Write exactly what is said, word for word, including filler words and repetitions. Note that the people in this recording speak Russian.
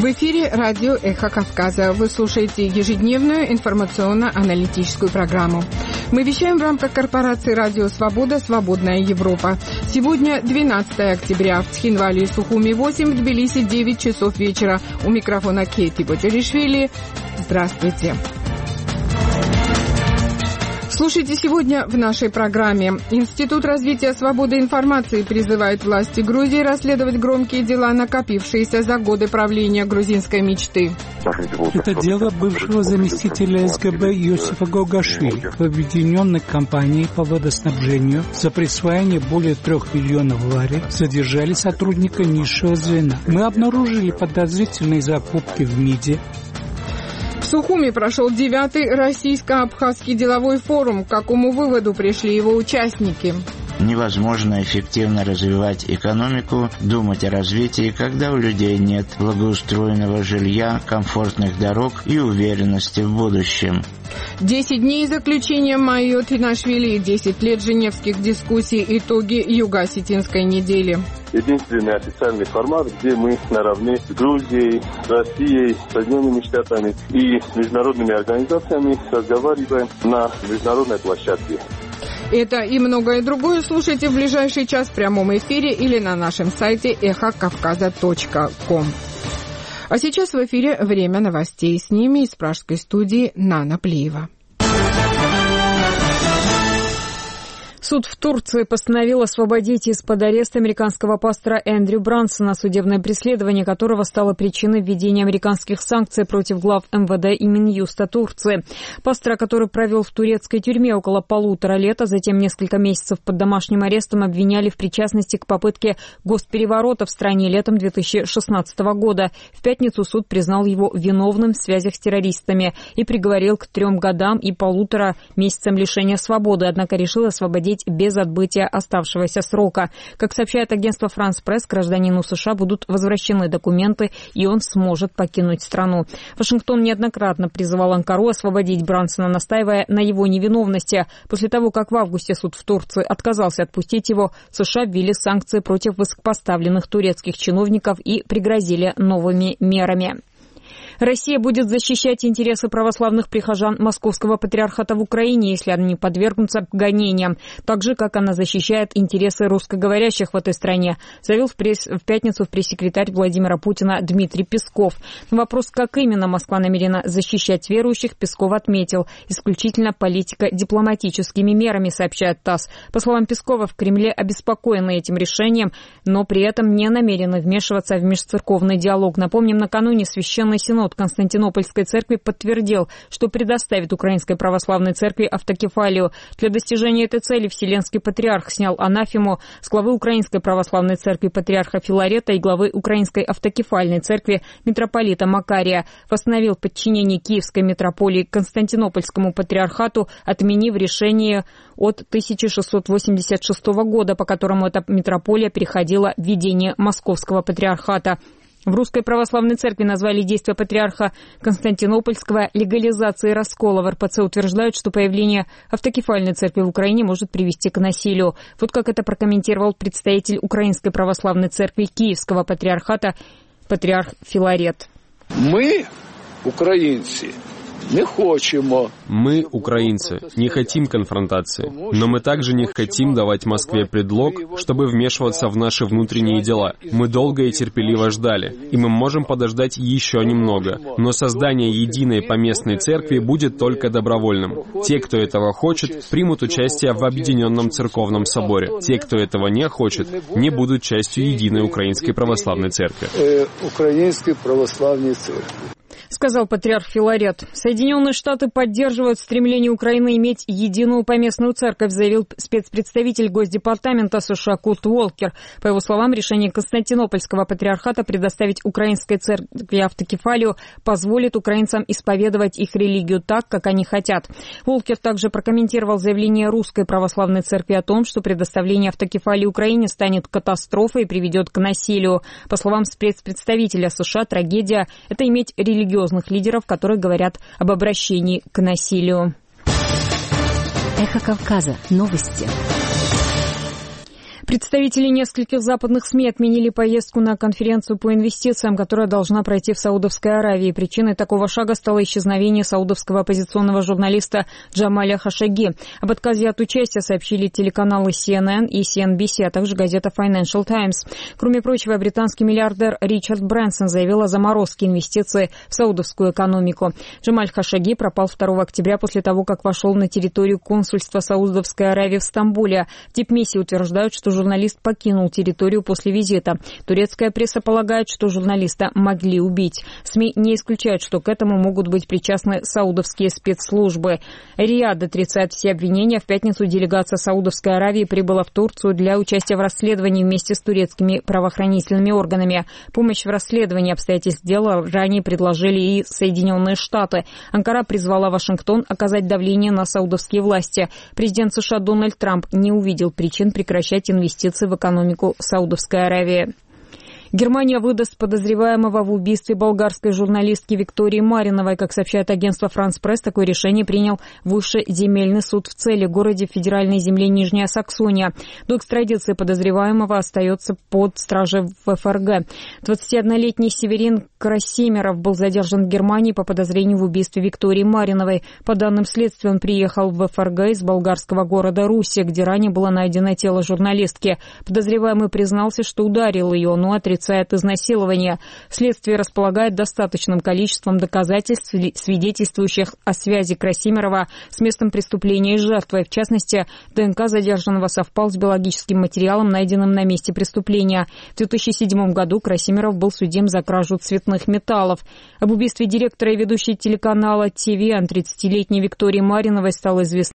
В эфире радио «Эхо Кавказа». Вы слушаете ежедневную информационно-аналитическую программу. Мы вещаем в рамках корпорации «Радио Свобода. Свободная Европа». Сегодня двенадцатое октября. В Цхинвале и Сухуми восемь, в Тбилиси девять часов вечера. У микрофона Кейти Боджеришвили. Здравствуйте. Слушайте сегодня в нашей программе. Институт развития свободы информации призывает власти Грузии расследовать громкие дела, накопившиеся за годы правления грузинской мечты. Это дело бывшего заместителя эс гэ бэ Иосифа Гогашвили в объединенной компании по водоснабжению за присвоение более трех миллионов лари задержали сотрудника низшего звена. Мы обнаружили подозрительные закупки в МИДе. В Сухуми прошел девятый российско-абхазский деловой форум. К какому выводу пришли его участники? Невозможно эффективно развивать экономику, думать о развитии, когда у людей нет благоустроенного жилья, комфортных дорог и уверенности в будущем. Десять дней заключения Майи Твинашвили, десять лет женевских дискуссий, итоги Юго-Осетинской недели. Единственный официальный формат, где мы наравне с Грузией, Россией, Соединенными Штатами и международными организациями разговариваем на международной площадке. Это и многое другое слушайте в ближайший час в прямом эфире или на нашем сайте эхо кавказа точка ком. А сейчас в эфире время новостей. С ними из пражской студии Нана Плиева. Суд в Турции постановил освободить из-под ареста американского пастора Эндрю Брансона, судебное преследование которого стало причиной введения американских санкций против глав эм вэ дэ и Минюста Турции. Пастора, который провел в турецкой тюрьме около полутора лет, а затем несколько месяцев под домашним арестом, обвиняли в причастности к попытке госпереворота в стране летом две тысячи шестнадцатого года. В пятницу суд признал его виновным в связях с террористами и приговорил к трем годам и полутора месяцам лишения свободы, однако решил освободить без отбытия оставшегося срока. Как сообщает агентство France Press, гражданину США будут возвращены документы, и он сможет покинуть страну. Вашингтон неоднократно призывал Анкару освободить Брансона, настаивая на его невиновности. После того, как в августе суд в Турции отказался отпустить его, США ввели санкции против высокопоставленных турецких чиновников и пригрозили новыми мерами. Россия будет защищать интересы православных прихожан Московского патриархата в Украине, если они подвергнутся гонениям, так же, как она защищает интересы русскоговорящих в этой стране, заявил в, пресс, в пятницу пресс-секретарь Владимира Путина Дмитрий Песков. На вопрос, как именно Москва намерена защищать верующих, Песков отметил: исключительно политико-дипломатическими мерами, сообщает ТАСС. По словам Пескова, в Кремле обеспокоены этим решением, но при этом не намерены вмешиваться в межцерковный диалог. Напомним, накануне Священный Синод Константинопольской церкви подтвердил, что предоставит Украинской православной церкви автокефалию. Для достижения этой цели Вселенский патриарх снял анафему с главы Украинской православной церкви патриарха Филарета и главы Украинской автокефальной церкви митрополита Макария. Восстановил подчинение Киевской митрополии Константинопольскому патриархату, отменив решение от тысяча шестьсот восемьдесят шестого года, по которому эта митрополия переходила в ведение Московского патриархата. В Русской Православной Церкви назвали действия патриарха Константинопольского легализацией раскола. В эр пэ цэ утверждают, что появление автокефальной церкви в Украине может привести к насилию. Вот как это прокомментировал представитель Украинской Православной Церкви Киевского патриархата патриарх Филарет. Мы, украинцы, не хочемо. Мы, украинцы, не хотим конфронтации, но мы также не хотим давать Москве предлог, чтобы вмешиваться в наши внутренние дела. Мы долго и терпеливо ждали, и мы можем подождать еще немного. Но создание единой поместной церкви будет только добровольным. Те, кто этого хочет, примут участие в Объединенном Церковном Соборе. Те, кто этого не хочет, не будут частью единой Украинской Православной Церкви. Украинской Православной Церкви. Сказал патриарх Филарет. Соединенные Штаты поддерживают стремление Украины иметь единую поместную церковь, заявил спецпредставитель Госдепартамента США Курт Уолкер. По его словам, решение Константинопольского патриархата предоставить украинской церкви автокефалию позволит украинцам исповедовать их религию так, как они хотят. Уолкер также прокомментировал заявление Русской Православной Церкви о том, что предоставление автокефалии Украине станет катастрофой и приведет к насилию. По словам спецпредставителя США, трагедия – это иметь религиозную лидеров, которые говорят об обращении к насилию. Эхо Кавказа. Новости. Представители нескольких западных СМИ отменили поездку на конференцию по инвестициям, которая должна пройти в Саудовской Аравии. Причиной такого шага стало исчезновение саудовского оппозиционного журналиста Джамаля Хашаги. Об отказе от участия сообщили телеканалы си эн эн и си эн би си, а также газета Financial Times. Кроме прочего, британский миллиардер Ричард Брэнсон заявил о заморозке инвестиций в саудовскую экономику. Джамаль Хашаги пропал второго октября после того, как вошел на территорию консульства Саудовской Аравии в Стамбуле. В дипмиссии утверждают, что журналист покинул территорию после визита. Турецкая пресса полагает, что журналиста могли убить. СМИ не исключают, что к этому могут быть причастны саудовские спецслужбы. Риад отрицает все обвинения. В пятницу делегация Саудовской Аравии прибыла в Турцию для участия в расследовании вместе с турецкими правоохранительными органами. Помощь в расследовании обстоятельств дела ранее предложили и Соединенные Штаты. Анкара призвала Вашингтон оказать давление на саудовские власти. Президент США Дональд Трамп не увидел причин прекращать инвестиции в экономику Саудовской Аравии. Германия выдаст подозреваемого в убийстве болгарской журналистки Виктории Мариновой. Как сообщает агентство «Франс Пресс», такое решение принял Высший земельный суд в Цели, городе федеральной земли Нижняя Саксония. До экстрадиции подозреваемого остается под стражей в эф эр гэ. двадцатиоднолетний Северин Красимеров был задержан в Германии по подозрению в убийстве Виктории Мариновой. По данным следствия, он приехал в эф эр гэ из болгарского города Руси, где ранее было найдено тело журналистки. Подозреваемый признался, что ударил ее, но отрицал изнасилования. Следствие располагает достаточным количеством доказательств, свидетельствующих о связи Красимерова с местом преступления и жертвой. В частности, дэ эн ка задержанного совпал с биологическим материалом, найденным на месте преступления. В две тысячи седьмом году Красимеров был судим за кражу цветных металлов. Об убийстве директора и ведущей телеканала ти ви эн тридцатилетней Виктории Мариновой стало известно